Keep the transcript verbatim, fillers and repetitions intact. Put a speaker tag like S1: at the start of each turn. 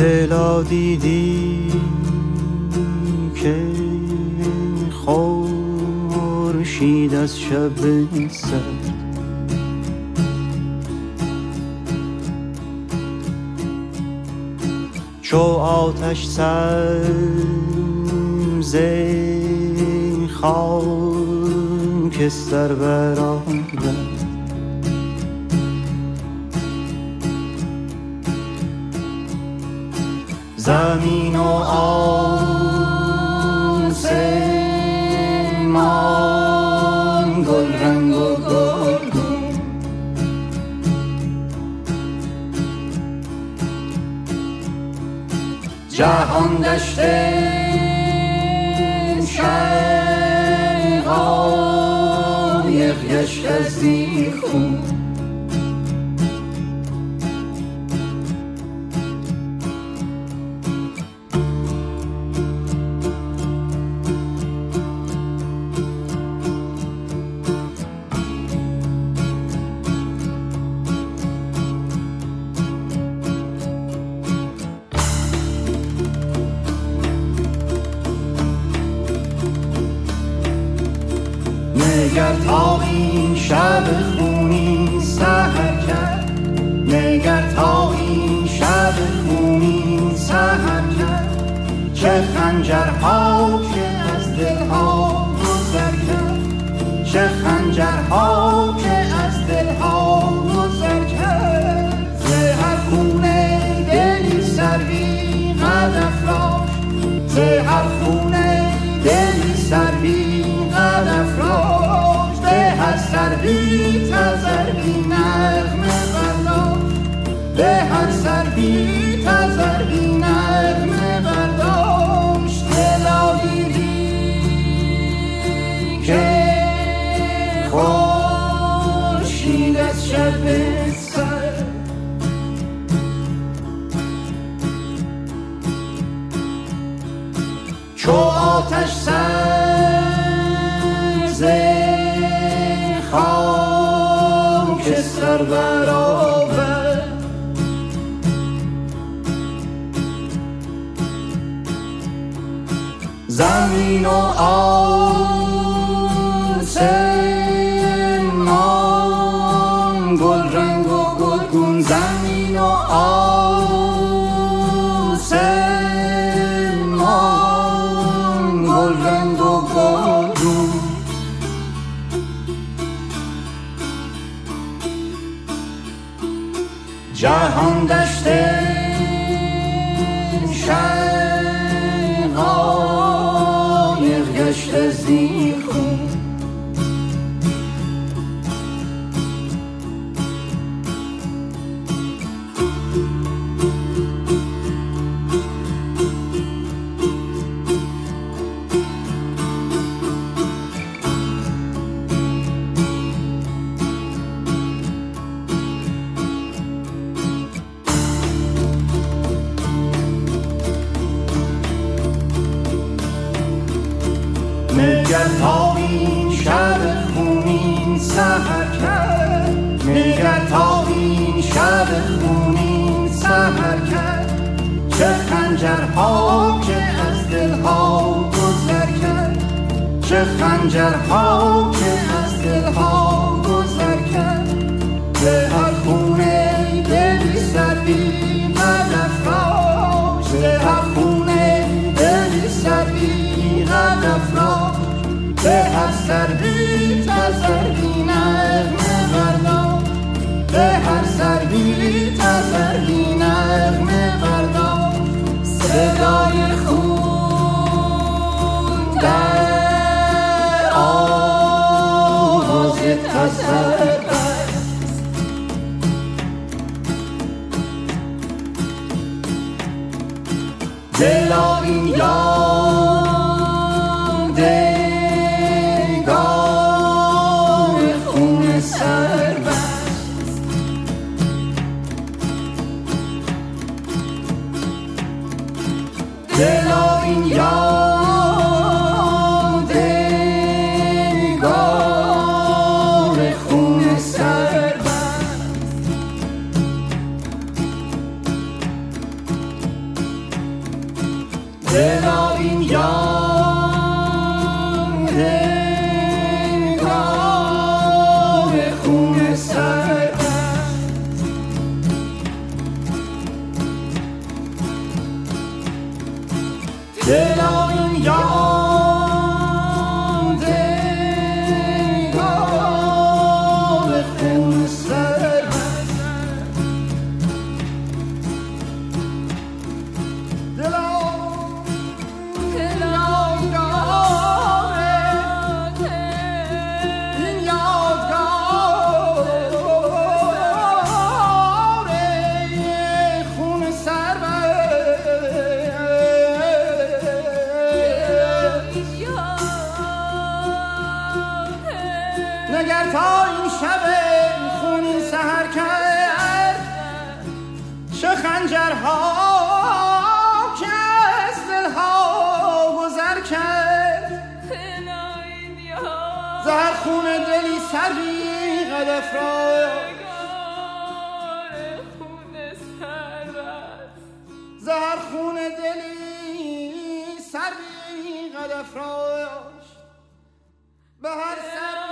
S1: دلا دیدی که خورشید از شب سرد چو آتش سبز خاکستر برآورد زمین و آسمان گل رنگ و گلگون جهان دشت شقایق گشت از این خون نگر تا این شب خونین سحر کرد نگر تا این شب خونین سحر کرد چه خنجرها که از دلها گذر کرد چه خنجرها که از دلها گذر کرد ز هر خونه دلی سروی قد افراشت ز هر خونه دلی سروی قد افراشت به هر سروی تذروی نغمه برداشت به هر سروی تذروی نغمه برداشت دلا دیدی که خورشید از شب سرد چو آتش سبز خاکستر برآورد زمین و آسمان گل رنگ و گلگون زمین و آسمان گل رنگ و گلگون جهان دشت شقایق گشت از این خون نگر تا این شب خونین سحر کرد نگر تا این شب خونین سحر کرد چه خنجرها که از دلها گذر کرد چه خنجرها که از دلها گذر کرد به هر خونه دلی سروی قد افراشت به هر خونه دلی سروی قد افراشت به هر سروی تذروی نغمه برداشت به هر سروی تذروی نغمه برداشت صدای خون در آواز تذر دلا این یادگار خون سربست دلا این یادگار خون سربست دلا این یادگار خون سربست دلا این یادگار خون سربست دلا نگر تا این شب خونین سحر کرد چه خنجرها که از دلها گذر کرد زهر خون دلی سری قد افراشت زهر خون دلی سری قد افراشت به هر سر